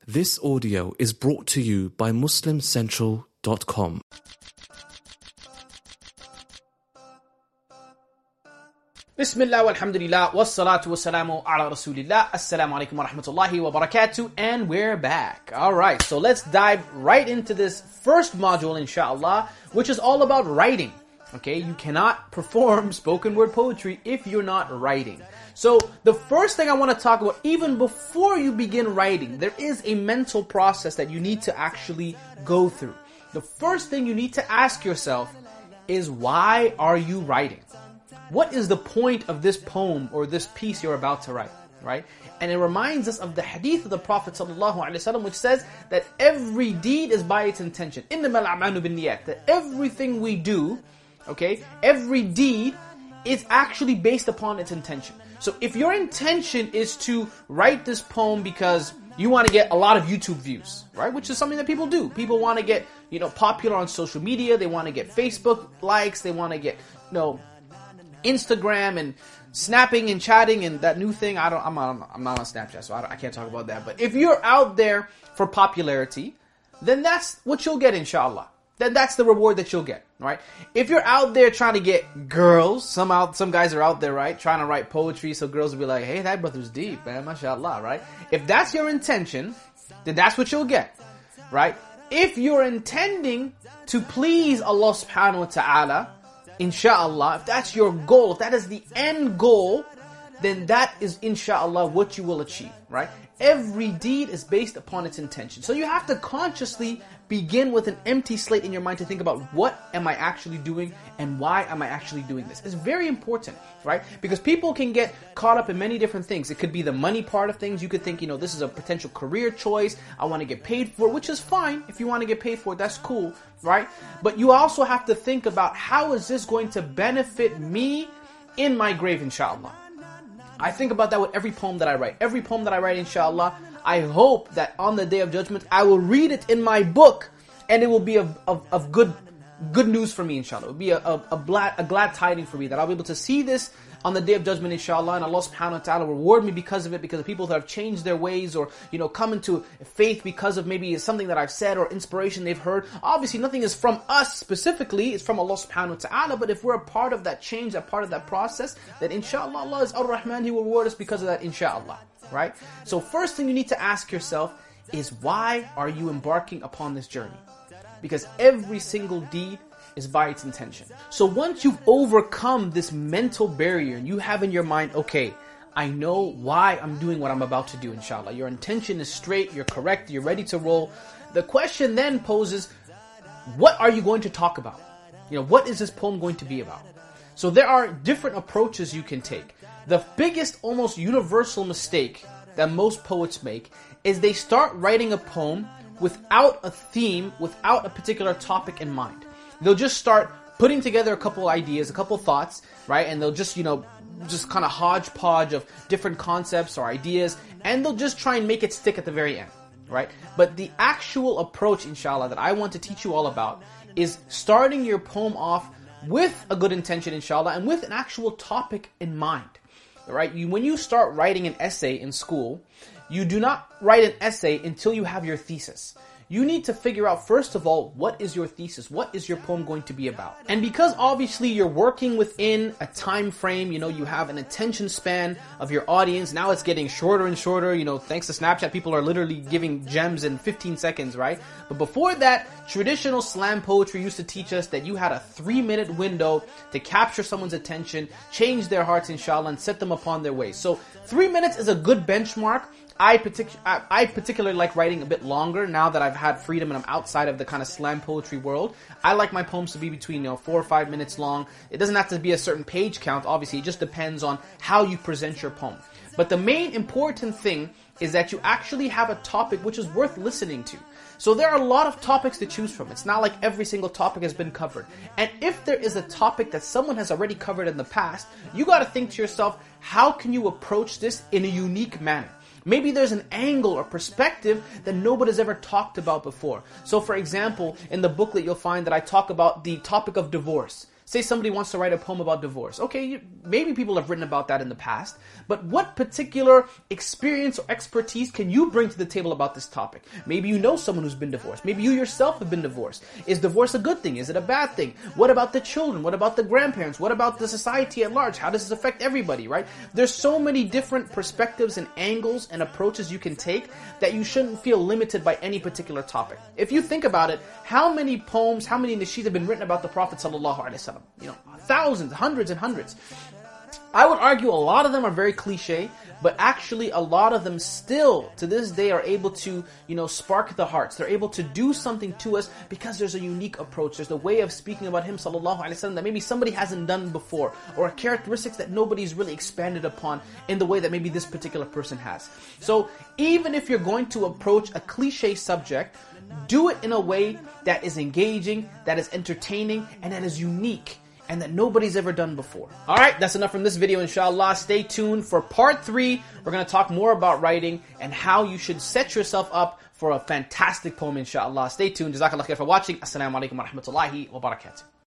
This audio is brought to you by MuslimCentral.com. Bismillah walhamdulillah wassalatu wassalamu ala rasulillah. Assalamu alaikum wa rahmatullahi wa barakatuh. And we're back. Alright, so let's dive right into this first module inshallah, which is all about writing. Okay, you cannot perform spoken word poetry if you're not writing. So the first thing I want to talk about, even before you begin writing, there is a mental process that you need to actually go through. The first thing you need to ask yourself is, why are you writing? What is the point of this poem or this piece you're about to write, right? And it reminds us of the hadith of the Prophet ﷺ, which says that every deed is by its intention. إِنَّمَا الْأَعْمَالُ بِالنِّيَّاتِ. That everything we do, okay, every deed is actually based upon its intention. So if your intention is to write this poem because you want to get a lot of YouTube views, right? Which is something that people do. People want to get, popular on social media. They want to get Facebook likes. They want to get, Instagram and snapping and chatting and that new thing. I'm not on Snapchat, so I can't talk about that. But if you're out there for popularity, then that's what you'll get, inshallah. Then that's the reward that you'll get, right? If you're out there trying to get girls, some guys are out there, right, trying to write poetry, so girls will be like, hey, that brother's deep, man, mashallah, right? If that's your intention, then that's what you'll get, right? If you're intending to please Allah subhanahu wa ta'ala, inshallah, if that's your goal, if that is the end goal, then that is inshallah what you will achieve, right? Every deed is based upon its intention. So you have to consciously begin with an empty slate in your mind to think about, what am I actually doing and why am I actually doing this? It's very important, right? Because people can get caught up in many different things. It could be the money part of things. You could think, this is a potential career choice. I want to get paid for it, which is fine. If you want to get paid for it, that's cool, right? But you also have to think about, how is this going to benefit me in my grave, inshallah? I think about that with every poem that I write. Every poem that I write, inshallah, I hope that on the Day of Judgment, I will read it in my book, and it will be of good news for me, inshallah. It will be a glad tiding for me, that I'll be able to see this on the Day of Judgment, inshallah, and Allah subhanahu wa ta'ala will reward me because of it, because of people that have changed their ways, or, come into faith because of maybe something that I've said or inspiration they've heard. Obviously, nothing is from us specifically, it's from Allah subhanahu wa ta'ala, but if we're a part of that change, a part of that process, then inshallah, Allah is Ar-Rahman, He will reward us because of that, inshallah, right? So first thing you need to ask yourself is, why are you embarking upon this journey? Because every single deed is by its intention. So once you've overcome this mental barrier and you have in your mind, okay, I know why I'm doing what I'm about to do, inshallah. Your intention is straight, you're correct, you're ready to roll. The question then poses, what are you going to talk about? What is this poem going to be about? So there are different approaches you can take. The biggest, almost universal mistake that most poets make is they start writing a poem without a theme, without a particular topic in mind. They'll just start putting together a couple ideas, a couple thoughts, right? And they'll just, just kind of hodgepodge of different concepts or ideas, and they'll just try and make it stick at the very end, right? But the actual approach, inshallah, that I want to teach you all about is starting your poem off with a good intention, inshallah, and with an actual topic in mind, right? When you start writing an essay in school, you do not write an essay until you have your thesis. You need to figure out, first of all, what is your thesis? What is your poem going to be about? And because obviously you're working within a time frame, you have an attention span of your audience. Now it's getting shorter and shorter, thanks to Snapchat, people are literally giving gems in 15 seconds, right? But before that, traditional slam poetry used to teach us that you had a 3-minute window to capture someone's attention, change their hearts, inshallah, and set them upon their way. So 3 minutes is a good benchmark. I particularly like writing a bit longer now that I've had freedom and I'm outside of the kind of slam poetry world. I like my poems to be between 4 or 5 minutes long. It doesn't have to be a certain page count, obviously. It just depends on how you present your poem. But the main important thing is that you actually have a topic which is worth listening to. So there are a lot of topics to choose from. It's not like every single topic has been covered. And if there is a topic that someone has already covered in the past, you got to think to yourself, how can you approach this in a unique manner? Maybe there's an angle or perspective that nobody's ever talked about before. So for example, in the booklet you'll find that I talk about the topic of divorce. Say somebody wants to write a poem about divorce. Okay, maybe people have written about that in the past, but what particular experience or expertise can you bring to the table about this topic? Maybe you know someone who's been divorced. Maybe you yourself have been divorced. Is divorce a good thing? Is it a bad thing? What about the children? What about the grandparents? What about the society at large? How does this affect everybody, right? There's so many different perspectives and angles and approaches you can take that you shouldn't feel limited by any particular topic. If you think about it, how many poems, how many nasheeds have been written about the Prophet sallallahu alaihi wasallam? You know, thousands, hundreds and hundreds. I would argue a lot of them are very cliche, but actually a lot of them still, to this day, are able to, spark the hearts. They're able to do something to us because there's a unique approach. There's a way of speaking about him, sallallahu alaihi wasallam, that maybe somebody hasn't done before, or characteristics that nobody's really expanded upon in the way that maybe this particular person has. So even if you're going to approach a cliche subject, do it in a way that is engaging, that is entertaining, and that is unique, and that nobody's ever done before. Alright, that's enough from this video, inshallah. Stay tuned for part 3. We're going to talk more about writing and how you should set yourself up for a fantastic poem, inshallah. Stay tuned. Jazakallah khair for watching. Assalamu alaikum wa rahmatullahi wa barakatuh.